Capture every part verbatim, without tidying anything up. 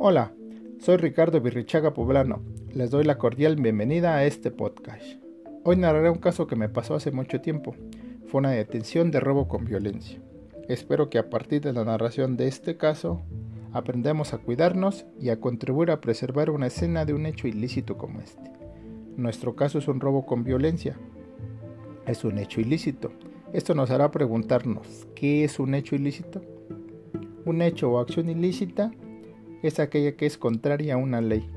Hola, soy Ricardo Virrichaga Poblano. Les doy la cordial bienvenida a este podcast. Hoy narraré un caso que me pasó hace mucho tiempo. Fue una detención de robo con violencia. Espero que a partir de la narración de este caso aprendamos a cuidarnos y a contribuir a preservar una escena de un hecho ilícito como este. Nuestro caso es un robo con violencia. Es un hecho ilícito. Esto nos hará preguntarnos, ¿qué es un hecho ilícito? Un hecho o acción ilícita es aquella que es contraria a una ley.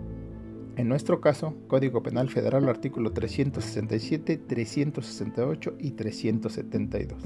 En nuestro caso, Código Penal Federal, artículo trescientos sesenta y siete, trescientos sesenta y ocho y trescientos setenta y dos.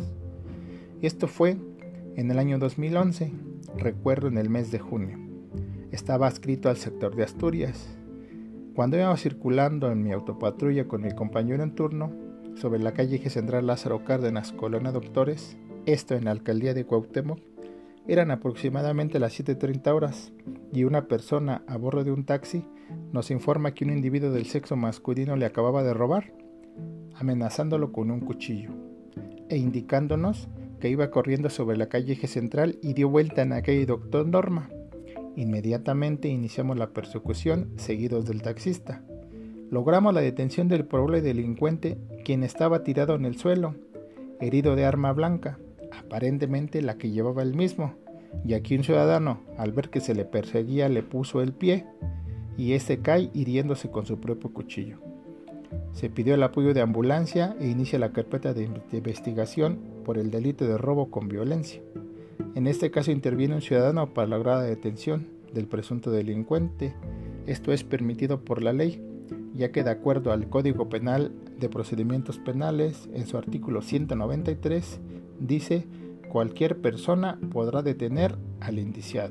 Esto fue en el año dos mil once, recuerdo en el mes de junio. Estaba adscrito al sector de Asturias. Cuando iba circulando en mi autopatrulla con mi compañero en turno, sobre la calle Eje Central Lázaro Cárdenas, Colonia Doctores, esto en la alcaldía de Cuauhtémoc, eran aproximadamente las siete treinta horas y una persona a bordo de un taxi nos informa que un individuo del sexo masculino le acababa de robar, amenazándolo con un cuchillo e indicándonos que iba corriendo sobre la calle Eje Central y dio vuelta en la calle Doctor Norma. Inmediatamente iniciamos la persecución seguidos del taxista. Logramos la detención del probable delincuente, quien estaba tirado en el suelo, herido de arma blanca, aparentemente la que llevaba él mismo, y aquí un ciudadano, al ver que se le perseguía, le puso el pie y este cae hiriéndose con su propio cuchillo. Se pidió el apoyo de ambulancia e inicia la carpeta de investigación por el delito de robo con violencia. En este caso interviene un ciudadano para lograr la detención del presunto delincuente. Esto es permitido por la ley, ya que de acuerdo al Código Penal de Procedimientos Penales, en su artículo ciento noventa y tres, dice: cualquier persona podrá detener al indiciado.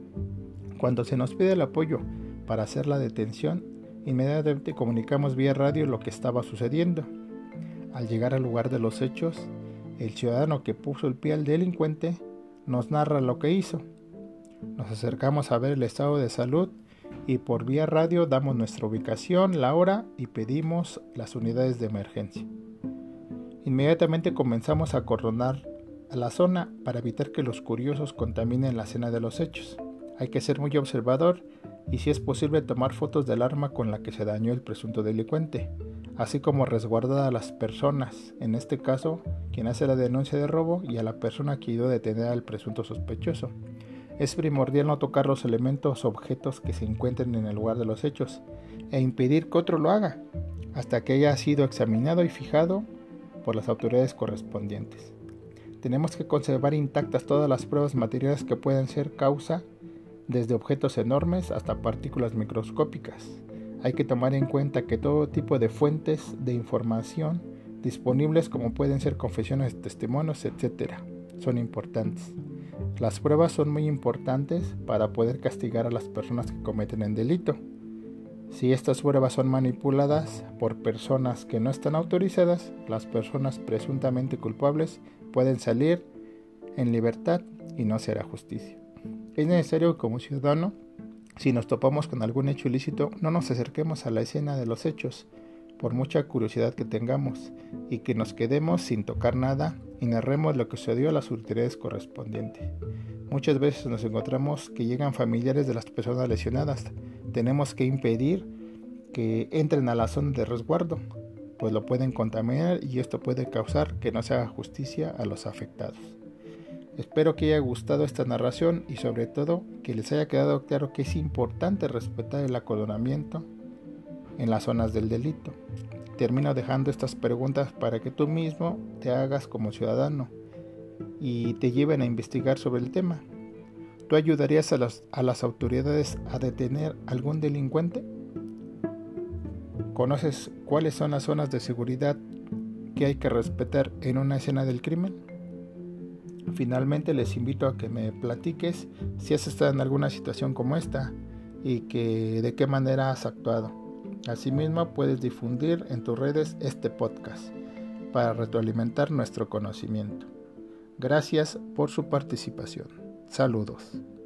Cuando se nos pide el apoyo para hacer la detención, inmediatamente comunicamos vía radio lo que estaba sucediendo. Al llegar al lugar de los hechos, el ciudadano que puso el pie al delincuente nos narra lo que hizo. Nos acercamos a ver el estado de salud y por vía radio damos nuestra ubicación, la hora y pedimos las unidades de emergencia. Inmediatamente comenzamos a acordonar a la zona para evitar que los curiosos contaminen la escena de los hechos. Hay que ser muy observador y, si es posible, tomar fotos del arma con la que se dañó el presunto delincuente, así como resguardar a las personas, en este caso quien hace la denuncia de robo, y a la persona que ayudó a detener al presunto sospechoso. Es primordial no tocar los elementos o objetos que se encuentren en el lugar de los hechos e impedir que otro lo haga hasta que haya sido examinado y fijado por las autoridades correspondientes. Tenemos que conservar intactas todas las pruebas materiales que pueden ser causa, desde objetos enormes hasta partículas microscópicas. Hay que tomar en cuenta que todo tipo de fuentes de información disponibles, como pueden ser confesiones, testimonios, etcétera, son importantes. Las pruebas son muy importantes para poder castigar a las personas que cometen el delito. Si estas pruebas son manipuladas por personas que no están autorizadas, las personas presuntamente culpables pueden salir en libertad y no se hará justicia. Es necesario que, como ciudadano, si nos topamos con algún hecho ilícito, no nos acerquemos a la escena de los hechos, por mucha curiosidad que tengamos, y que nos quedemos sin tocar nada y narremos lo que sucedió a las autoridades correspondientes. Muchas veces nos encontramos que llegan familiares de las personas lesionadas. Tenemos que impedir que entren a la zona de resguardo, pues lo pueden contaminar y esto puede causar que no se haga justicia a los afectados. Espero que haya gustado esta narración y, sobre todo, que les haya quedado claro que es importante respetar el acordonamiento en las zonas del delito. Termino dejando estas preguntas para que tú mismo te hagas como ciudadano y te lleven a investigar sobre el tema. ¿Tú ayudarías a las, a las autoridades a detener algún delincuente? ¿Conoces cuáles son las zonas de seguridad que hay que respetar en una escena del crimen? Finalmente, les invito a que me platiques si has estado en alguna situación como esta y que de qué manera has actuado. Asimismo, puedes difundir en tus redes este podcast para retroalimentar nuestro conocimiento. Gracias por su participación. Saludos.